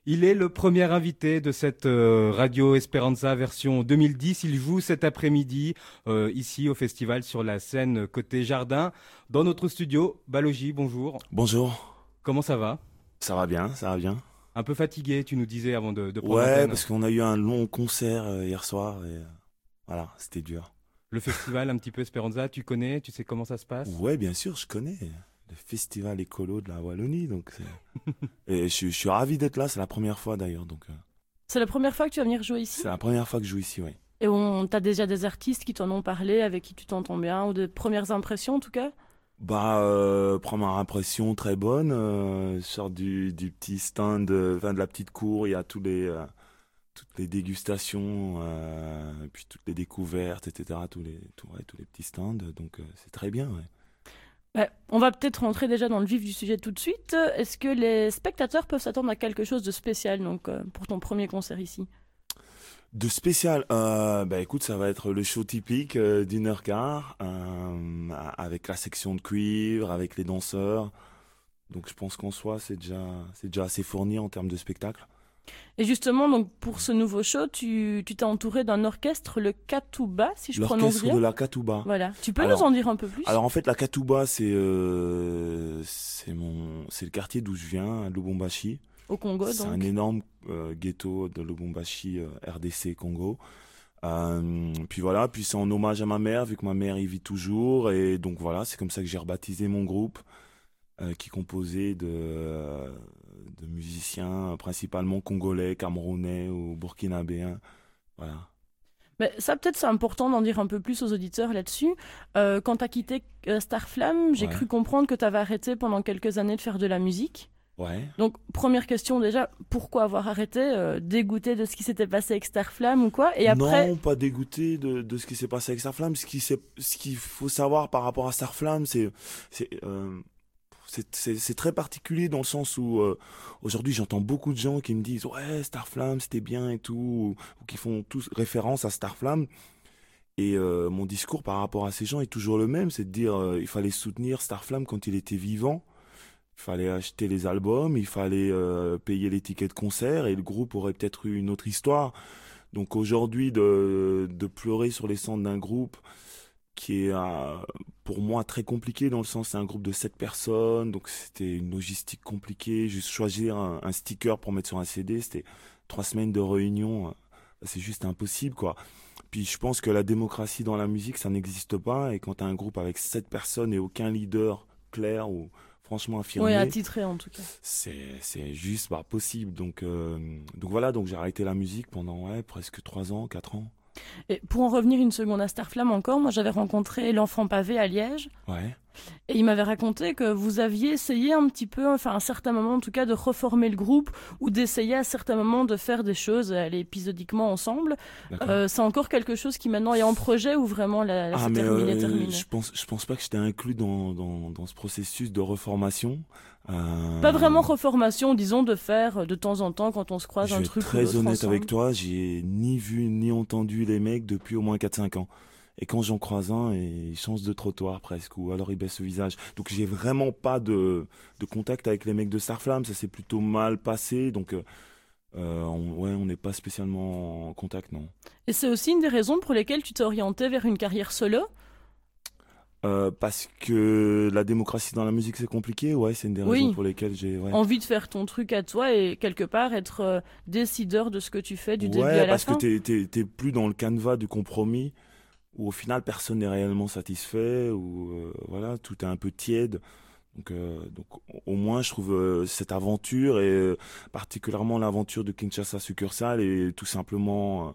Il est le premier invité de cette Radio Esperanza version 2010. Il joue cet après-midi ici au festival sur la scène côté jardin. Dans notre studio, Balogi, bonjour. Bonjour. Comment ça va? Ça va bien, ça va bien. Un peu fatigué, tu nous disais avant de prendre Ouais, l'antenne. parce qu'on a eu un long concert hier soir et voilà, c'était dur. Le festival un petit peu Esperanza, tu connais, tu sais comment ça se passe? Ouais, bien sûr, je connais le festival écolo de la Wallonie, donc et je suis ravi d'être là. C'est la première fois d'ailleurs, donc C'est la première fois que tu vas venir jouer ici? c'est la première fois que je joue ici, oui. Et t'as déjà des artistes qui t'en ont parlé, avec qui tu t'entends bien, ou des premières impressions en tout cas? Première impression très bonne. Je sors du petit stand, enfin de la petite cour. Il y a toutes les dégustations, et puis toutes les découvertes, etc. Tous les petits stands. Donc c'est très bien. Ouais. On va peut-être rentrer déjà dans le vif du sujet tout de suite. Est-ce que les spectateurs peuvent s'attendre à quelque chose de spécial pour ton premier concert ici? De spécial, écoute, ça va être le show typique d'1h15 avec la section de cuivre, avec les danseurs. Donc je pense qu'en soi, c'est déjà assez fourni en termes de spectacle. Et justement, donc, pour ce nouveau show, tu t'es entouré d'un orchestre, le Katouba, si je prononce L'orchestre bien. de la Katouba. Voilà. Tu peux Alors, nous en dire un peu plus? Alors en fait, la Katouba, c'est le quartier d'où je viens, à Lubumbashi. Au Congo, C'est donc. un énorme ghetto de Lubumbashi, RDC Congo. Puis voilà, puis c'est en hommage à ma mère, vu que ma mère y vit toujours. Et donc voilà, c'est comme ça que j'ai rebaptisé mon groupe, qui est composé de musiciens principalement congolais, camerounais ou burkinabéens. Voilà. Mais ça, peut-être, c'est important d'en dire un peu plus aux auditeurs là-dessus. Quand tu as quitté Starflame, j'ai Ouais. cru comprendre que tu avais arrêté pendant quelques années de faire de la musique. Ouais. Donc, première question déjà, pourquoi avoir arrêté? Dégoûté de ce qui s'était passé avec Starflame ou quoi? Et après, Non, pas dégoûté de ce qui s'est passé avec Starflame. Ce qu'il faut savoir par rapport à Starflame, c'est très particulier dans le sens où aujourd'hui j'entends beaucoup de gens qui me disent ouais, Starflame c'était bien et tout, ou qui font tous référence à Starflame. Et mon discours par rapport à ces gens est toujours le même, c'est de dire il fallait soutenir Starflame quand il était vivant. Il fallait acheter les albums, il fallait payer les tickets de concert et le groupe aurait peut-être eu une autre histoire. Donc aujourd'hui, de pleurer sur les cendres d'un groupe qui est pour moi très compliqué dans le sens c'est un groupe de 7 personnes, donc c'était une logistique compliquée. Juste choisir un sticker pour mettre sur un CD, c'était 3 semaines de réunion, c'est juste impossible quoi. Puis je pense que la démocratie dans la musique, ça n'existe pas et quand tu as un groupe avec 7 personnes et aucun leader clair ou franchement oui, affirmé, attitré en tout cas. c'est juste pas possible. Donc voilà, donc j'ai arrêté la musique pendant presque 3 ans, 4 ans. Et pour en revenir une seconde à Starflame encore, moi j'avais rencontré l'Enfant Pavé à Liège. Ouais. Et il m'avait raconté que vous aviez essayé un petit peu, enfin à un certain moment en tout cas, de reformer le groupe ou d'essayer à certains moments de faire des choses, aller épisodiquement ensemble. D'accord. C'est encore quelque chose qui maintenant est en projet ou vraiment c'est terminé? Je pense pas que j'étais inclus dans ce processus de reformation. Pas vraiment reformation, disons, de faire de temps en temps quand on se croise Je un vais être truc ou très l'autre honnête ensemble. avec toi, j'ai ni vu ni entendu les mecs depuis au moins 4-5 ans. Et quand j'en croise un, il change de trottoir presque, ou alors il baisse le visage. Donc j'ai vraiment pas de contact avec les mecs de Starflame, ça s'est plutôt mal passé, donc on n'est pas spécialement en contact, non. Et c'est aussi une des raisons pour lesquelles tu t'es orienté vers une carrière solo? Parce que la démocratie dans la musique c'est compliqué, ouais, c'est une des Oui. raisons pour lesquelles j'ai... Ouais. Envie de faire ton truc à toi et quelque part être décideur de ce que tu fais du début à Ouais, la parce fin. que t'es plus dans le canevas du compromis, où au final personne n'est réellement satisfait, où voilà, tout est un peu tiède. Donc au moins je trouve cette aventure et particulièrement l'aventure de Kinshasa Succursale est tout simplement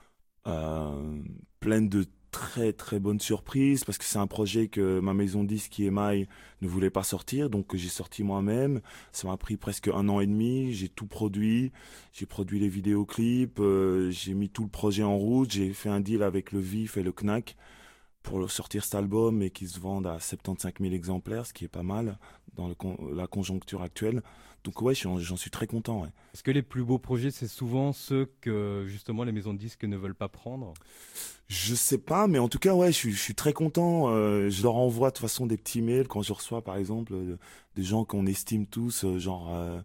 pleine de très très bonnes surprises parce que c'est un projet que ma maison disque EMI ne voulait pas sortir, donc que j'ai sorti moi-même. Ça m'a pris presque 1 an et demi, j'ai tout produit, j'ai produit les vidéoclips, j'ai mis tout le projet en route, j'ai fait un deal avec le VIF et le Knack pour sortir cet album et qui se vendent à 75 000 exemplaires, ce qui est pas mal dans la conjoncture actuelle. Donc ouais, j'en suis très content. Ouais. Est-ce que les plus beaux projets, c'est souvent ceux que justement les maisons de disques ne veulent pas prendre? Je sais pas, mais en tout cas, ouais, je suis très content. Je leur envoie de toute façon des petits mails quand je reçois, par exemple, des gens qu'on estime tous, genre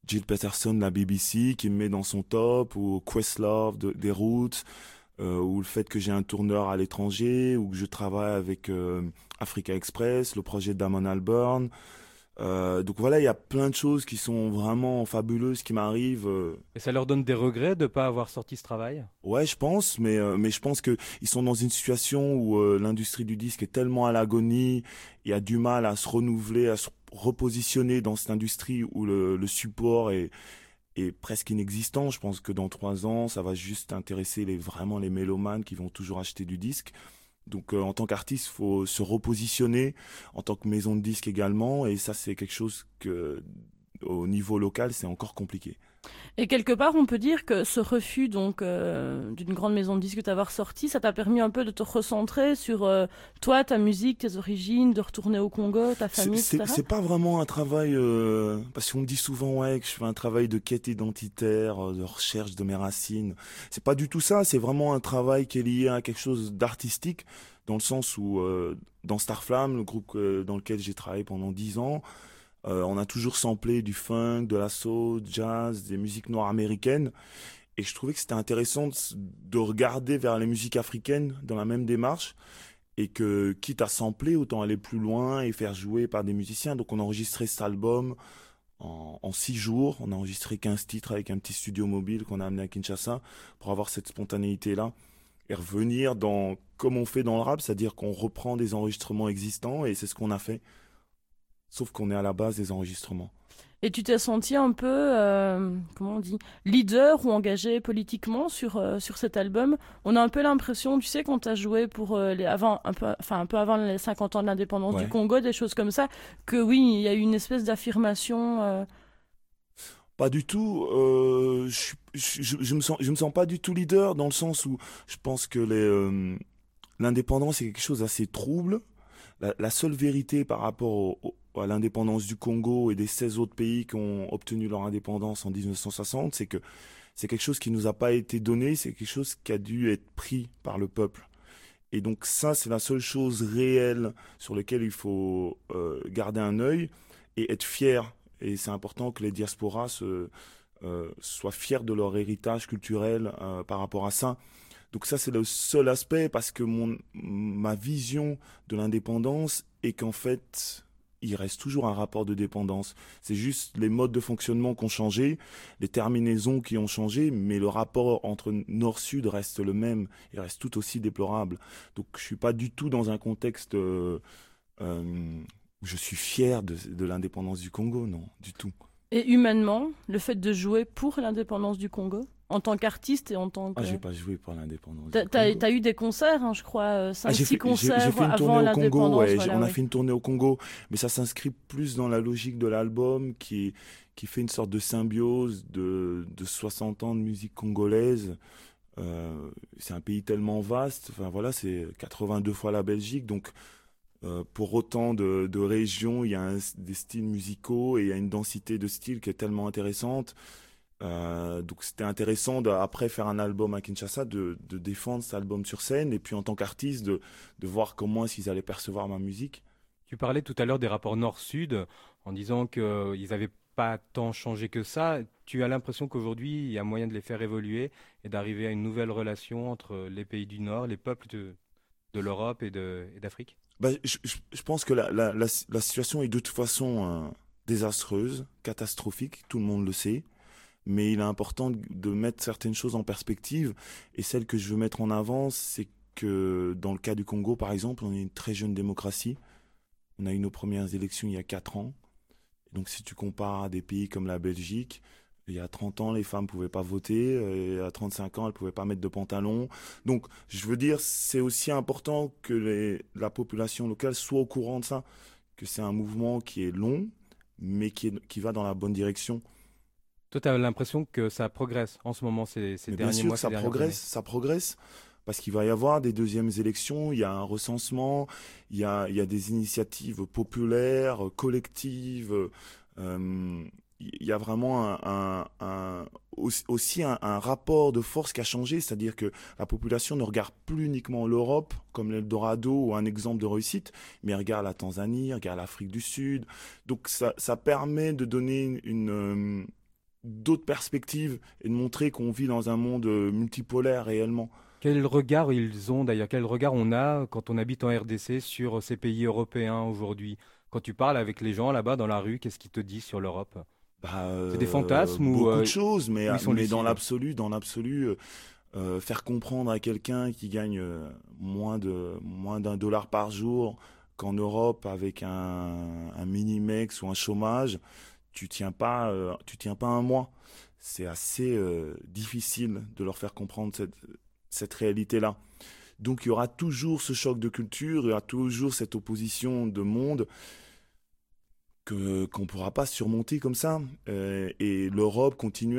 Jill Peterson de la BBC qui me met dans son top, ou Questlove des Roots, ou le fait que j'ai un tourneur à l'étranger, ou que je travaille avec Africa Express, le projet de Damon Albarn. Donc voilà, il y a plein de choses qui sont vraiment fabuleuses qui m'arrivent. Et ça leur donne des regrets de ne pas avoir sorti ce travail? Ouais, je pense, mais je pense que ils sont dans une situation où l'industrie du disque est tellement à l'agonie, il y a du mal à se renouveler, à se repositionner dans cette industrie où le support est presque inexistant. Je pense que dans 3 ans, ça va juste intéresser vraiment les mélomanes qui vont toujours acheter du disque. Donc en tant qu'artiste, il faut se repositionner, en tant que maison de disques également, et ça c'est quelque chose que au niveau local c'est encore compliqué. Et quelque part, on peut dire que ce refus donc d'une grande maison de disques d'avoir sorti, ça t'a permis un peu de te recentrer sur toi, ta musique, tes origines, de retourner au Congo, ta famille, etc. C'est pas vraiment un travail, parce qu'on me dit souvent ouais que je fais un travail de quête identitaire, de recherche de mes racines. C'est pas du tout ça. C'est vraiment un travail qui est lié à quelque chose d'artistique, dans le sens où dans Starflame, le groupe dans lequel j'ai travaillé pendant 10 ans. On a toujours samplé du funk, de la soul, jazz, des musiques noires américaines. Et je trouvais que c'était intéressant de regarder vers les musiques africaines dans la même démarche. Et que, quitte à sampler, autant aller plus loin et faire jouer par des musiciens. Donc on a enregistré cet album en 6 jours. On a enregistré 15 titres avec un petit studio mobile qu'on a amené à Kinshasa pour avoir cette spontanéité-là. Et revenir comme on fait dans le rap, c'est-à-dire qu'on reprend des enregistrements existants et c'est ce qu'on a fait. Sauf qu'on est à la base des enregistrements. Et tu t'es senti un peu, comment on dit, leader ou engagé politiquement sur cet album. On a un peu l'impression, tu sais, quand tu as joué pour un peu avant les 50 ans de l'indépendance du Congo, des choses comme ça, que oui, il y a eu une espèce d'affirmation. Pas du tout. Je me sens pas du tout leader, dans le sens où je pense que l'indépendance est quelque chose d'assez trouble. La seule vérité par rapport à l'indépendance du Congo et des 16 autres pays qui ont obtenu leur indépendance en 1960, c'est que c'est quelque chose qui nous a pas été donné, c'est quelque chose qui a dû être pris par le peuple. Et donc ça, c'est la seule chose réelle sur laquelle il faut garder un œil et être fier. Et c'est important que les diasporas soient fiers de leur héritage culturel par rapport à ça. Donc ça, c'est le seul aspect, parce que ma vision de l'indépendance est qu'en fait, il reste toujours un rapport de dépendance. C'est juste les modes de fonctionnement qui ont changé, les terminaisons qui ont changé, mais le rapport entre Nord-Sud reste le même, il reste tout aussi déplorable. Donc je suis pas du tout dans un contexte où je suis fier de l'indépendance du Congo, non, du tout. Et humainement, le fait de jouer pour l'indépendance du Congo, en tant qu'artiste et en tant que... j'ai pas joué pour l'indépendance. T'as eu des concerts, hein, je crois, 5-6 concerts j'ai fait une avant tournée au Congo, voilà, on a fait une tournée au Congo, mais ça s'inscrit plus dans la logique de l'album qui fait une sorte de symbiose de 60 ans de musique congolaise. C'est un pays tellement vaste, enfin voilà, c'est 82 fois la Belgique, donc pour autant de régions, il y a des styles musicaux et il y a une densité de styles qui est tellement intéressante. Donc c'était intéressant après faire un album à Kinshasa, de défendre cet album sur scène, et puis en tant qu'artiste de voir comment est-ce qu'ils allaient percevoir ma musique. Tu parlais tout à l'heure des rapports nord-sud en disant qu'ils n'avaient pas tant changé que ça. Tu as l'impression qu'aujourd'hui il y a moyen de les faire évoluer et d'arriver à une nouvelle relation entre les pays du Nord, les peuples de l'Europe et d'Afrique? Je pense que la situation est de toute façon désastreuse, catastrophique, tout le monde le sait. Mais il est important de mettre certaines choses en perspective. Et celle que je veux mettre en avant, c'est que dans le cas du Congo, par exemple, on est une très jeune démocratie. On a eu nos premières élections il y a 4 ans. Donc si tu compares à des pays comme la Belgique, il y a 30 ans, les femmes ne pouvaient pas voter. Et à 35 ans, elles ne pouvaient pas mettre de pantalon. Donc je veux dire, c'est aussi important que la population locale soit au courant de ça. Que c'est un mouvement qui est long, mais qui va dans la bonne direction. Toi, tu as l'impression que ça progresse en ce moment, ces derniers mois, ces dernières années. Ça progresse, parce qu'il va y avoir des deuxièmes élections, il y a un recensement, il y a des initiatives populaires, collectives, il y a vraiment aussi un rapport de force qui a changé, c'est-à-dire que la population ne regarde plus uniquement l'Europe comme l'Eldorado ou un exemple de réussite, mais elle regarde la Tanzanie, regarde l'Afrique du Sud. Donc ça permet de donner d'autres perspectives et de montrer qu'on vit dans un monde multipolaire réellement. Quel regard ils ont d'ailleurs, quel regard on a quand on habite en RDC sur ces pays européens aujourd'hui? Quand tu parles avec les gens là-bas dans la rue, qu'est-ce qu'ils te disent sur l'Europe? Bah, C'est des fantasmes ou beaucoup de choses, mais, ils sont mais lucides? dans l'absolu, faire comprendre à quelqu'un qui gagne moins d'un dollar par jour qu'en Europe avec un minimex ou un chômage, tu tiens pas un mois. C'est assez difficile de leur faire comprendre cette réalité-là. Donc il y aura toujours ce choc de culture, il y aura toujours cette opposition de monde qu'on ne pourra pas surmonter comme ça. Et l'Europe continue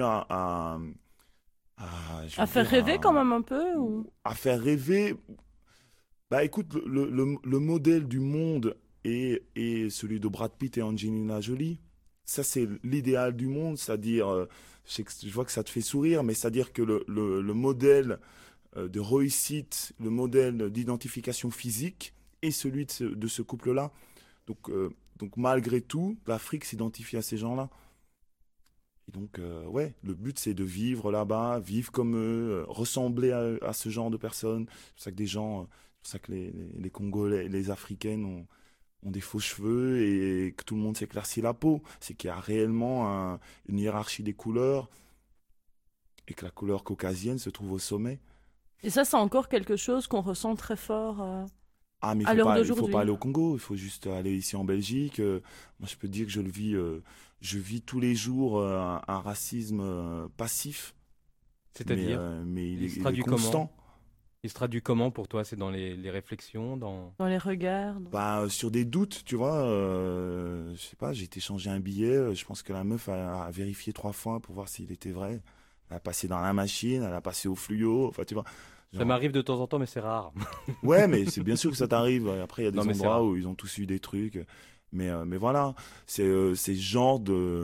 je À veux faire dire, rêver quand même un peu ou... à faire rêver. Bah écoute, le modèle du monde est celui de Brad Pitt et Angelina Jolie. Ça, c'est l'idéal du monde, c'est-à-dire, je vois que ça te fait sourire, mais c'est-à-dire que le modèle de réussite, le modèle d'identification physique est celui de ce couple-là. Donc malgré tout, l'Afrique s'identifie à ces gens-là. Et donc, ouais, le but, c'est de vivre là-bas, vivre comme eux, ressembler à ce genre de personnes. C'est pour ça que c'est pour ça que les Congolais, les Africaines ont des faux cheveux et que tout le monde s'éclaircit la peau. C'est qu'il y a réellement une hiérarchie des couleurs et que la couleur caucasienne se trouve au sommet. Et ça, c'est encore quelque chose qu'on ressent très fort Ah, mais à l'heure il faut d'aujourd'hui. pas aller au Congo, il faut juste aller ici en Belgique. Moi, je peux te dire que je vis tous les jours un racisme passif, C'est-à-dire, mais il se il est traduit constant. il se traduit comment pour toi? C'est dans les réflexions, dans... Dans les regards. Bah, sur des doutes, tu vois, je sais pas, j'ai été changer un billet, je pense que la meuf a vérifié 3 fois pour voir s'il était vrai. Elle a passé dans la machine, elle a passé au fluo, enfin, tu vois. Ça Genre, m'arrive de temps en temps, mais c'est rare. ouais, mais c'est bien sûr que ça t'arrive. Après, il y a des Non, mais c'est endroits rare. où ils ont tous eu des trucs. Mais voilà, c'est ce genre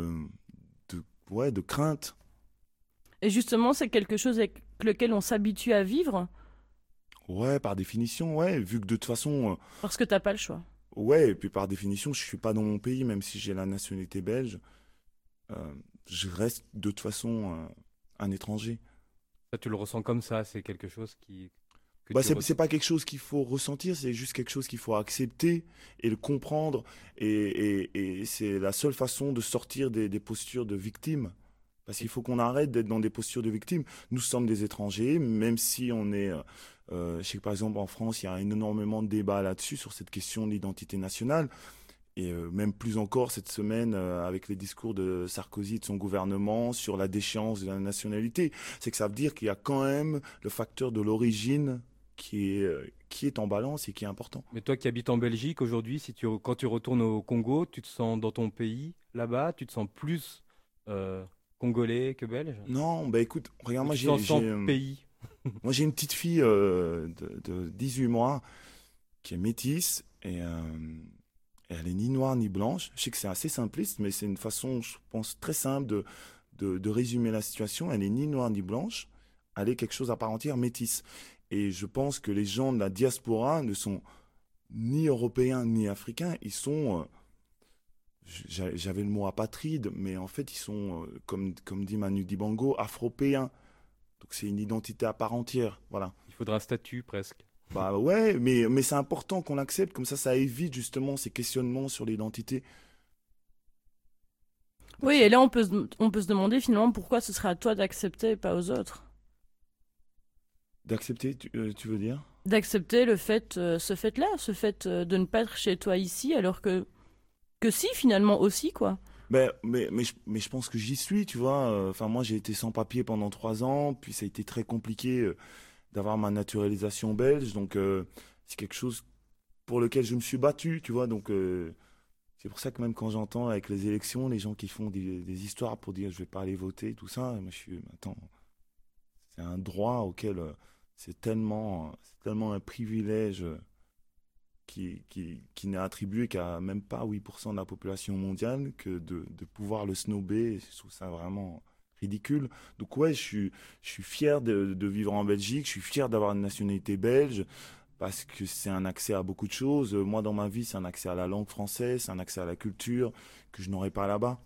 ouais, de crainte. Et justement, c'est quelque chose avec lequel on s'habitue à vivre Ouais, par définition, ouais. Vu que de toute façon, parce que t'as pas le choix. ouais, et puis par définition, je suis pas dans mon pays, même si j'ai la nationalité belge. Je reste de toute façon un étranger. Ça, tu le ressens comme ça, c'est quelque chose que Bah, tu c'est ressens. pas quelque chose qu'il faut ressentir, c'est juste quelque chose qu'il faut accepter et le comprendre. Et c'est la seule façon de sortir des postures de victime. Parce qu'il faut qu'on arrête d'être dans des postures de victime. Nous sommes des étrangers, même si on est... je sais que par exemple en France, il y a énormément de débats là-dessus, sur cette question de l'identité nationale. Et même plus encore cette semaine, avec les discours de Sarkozy et de son gouvernement sur la déchéance de la nationalité. C'est que ça veut dire qu'il y a quand même le facteur de l'origine qui est en balance et qui est important. Mais toi qui habites en Belgique aujourd'hui, quand tu retournes au Congo, tu te sens dans ton pays, là-bas, tu te sens plus congolais que belge? Non, bah écoute, regarde, Ou tu te sens sans pays? moi j'ai une petite fille de 18 mois qui est métisse et elle est ni noire ni blanche. Je sais que c'est assez simpliste, mais c'est une façon, je pense, très simple de résumer la situation. Elle est ni noire ni blanche, elle est quelque chose à part entière, métisse. Et je pense que les gens de la diaspora ne sont ni européens ni africains, ils sont, j'avais le mot apatride, mais en fait ils sont, comme dit Manu Dibango, afropéens. Donc c'est une identité à part entière, voilà. Il faudra un statut presque. Bah ouais, mais c'est important qu'on l'accepte, comme ça évite justement ces questionnements sur l'identité. Oui, et là, on peut se demander finalement pourquoi ce serait à toi d'accepter et pas aux autres. D'accepter, tu veux dire? D'accepter ce fait-là, ce fait de ne pas être chez toi ici, alors que si, finalement aussi, quoi. Mais je pense que j'y suis, tu vois. Enfin, moi, j'ai été sans papier pendant 3 ans, puis ça a été très compliqué d'avoir ma naturalisation belge. Donc, c'est quelque chose pour lequel je me suis battu, tu vois. Donc, c'est pour ça que même quand j'entends avec les élections, les gens qui font des histoires pour dire je vais pas aller voter, tout ça, moi, je suis, attends, c'est un droit auquel c'est tellement un privilège qui n'est attribué qu'à même pas 8% de la population mondiale, que de pouvoir le snober. Je trouve ça vraiment ridicule. Donc ouais, je suis fier de vivre en Belgique, je suis fier d'avoir une nationalité belge, parce que c'est un accès à beaucoup de choses. Moi, dans ma vie, c'est un accès à la langue française, c'est un accès à la culture que je n'aurais pas là-bas.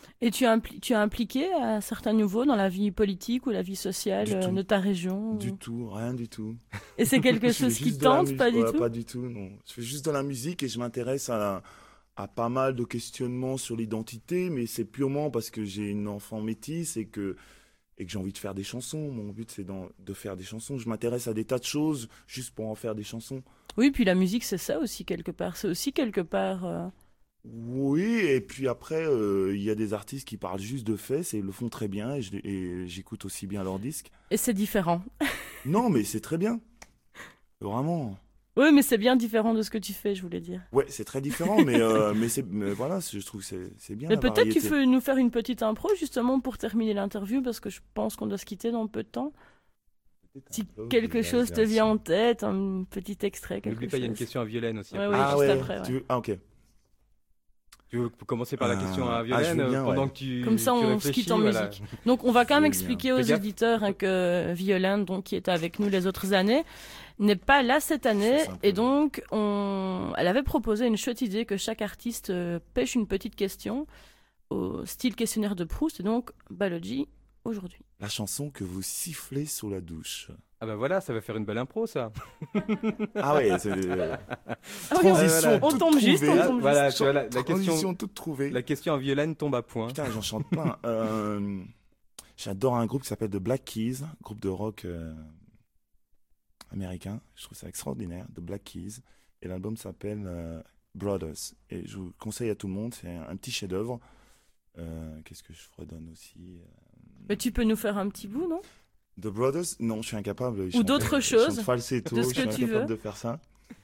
Et tu es impliqué à certains niveaux dans la vie politique ou la vie sociale de ta région Du tout, rien du tout. Et c'est quelque chose qui tente, pas du tout? Pas du tout, non. Je fais juste de la musique et je m'intéresse à pas mal de questionnements sur l'identité, mais c'est purement parce que j'ai une enfant métisse et que j'ai envie de faire des chansons. Mon but, c'est de faire des chansons. Je m'intéresse à des tas de choses juste pour en faire des chansons. Oui, puis la musique, c'est ça aussi, quelque part. C'est aussi quelque part... Oui, et puis après, il y a des artistes qui parlent juste de faits et le font très bien, et j'écoute aussi bien leurs disques. Et c'est différent. Non, mais c'est très bien. Vraiment. Oui, mais c'est bien différent de ce que tu fais, je voulais dire. Ouais, c'est très différent, mais voilà, je trouve que c'est bien. Mais peut-être tu peux nous faire une petite impro, justement, pour terminer l'interview, parce que je pense qu'on doit se quitter dans peu de temps. Si quelque chose te vient en tête, un petit extrait, quelque chose. N'oublie pas, il y a une question à Violaine aussi. Ouais, juste après. Ouais. Ok. Tu veux commencer par la question à Violaine pendant que tu Comme ça, on se quitte en musique. Donc, on va quand même expliquer aux auditeurs que Violaine, donc, qui était avec nous les autres années, n'est pas là cette année. Et donc, elle avait proposé une chouette idée que chaque artiste pêche une petite question au style questionnaire de Proust. Et donc, Baloji, aujourd'hui. La chanson que vous sifflez sous la douche. Ah bah voilà, ça va faire une belle impro, ça. Ah ouais, c'est transition toute on tombe trouvée. Juste, on tombe voilà, juste. Tu vois, la transition toute trouvée. La question à Violaine tombe à point. Putain, j'en chante plein. J'adore un groupe qui s'appelle The Black Keys, groupe de rock américain. Je trouve ça extraordinaire, The Black Keys. Et l'album s'appelle Brothers. Et je vous conseille à tout le monde, c'est un petit chef-d'œuvre. Qu'est-ce que je redonne aussi Mais tu peux nous faire un petit bout, non? The Brothers, non, je suis incapable. Ou d'autres choses. Falsetto, de ce que je suis incapable de faire ça.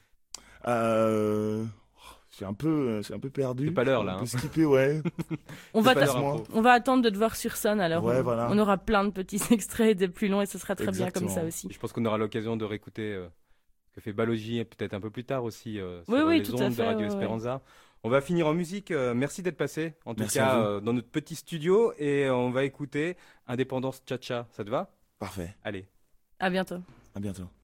Je suis un peu perdu. C'est pas l'heure là. Un peu skippé, ouais. on va attendre de te voir sur scène alors. Ouais, voilà. On aura plein de petits extraits des plus longs et ce sera très Exactement. bien comme ça aussi. Et je pense qu'on aura l'occasion de réécouter ce que fait Baloji peut-être un peu plus tard aussi sur oui, les tout ondes à fait, de Radio Esperanza. On va finir en musique. Merci d'être passé, en tout cas dans notre petit studio, et on va écouter Indépendance Cha-Cha. Ça te va? Parfait. Allez. À bientôt. À bientôt.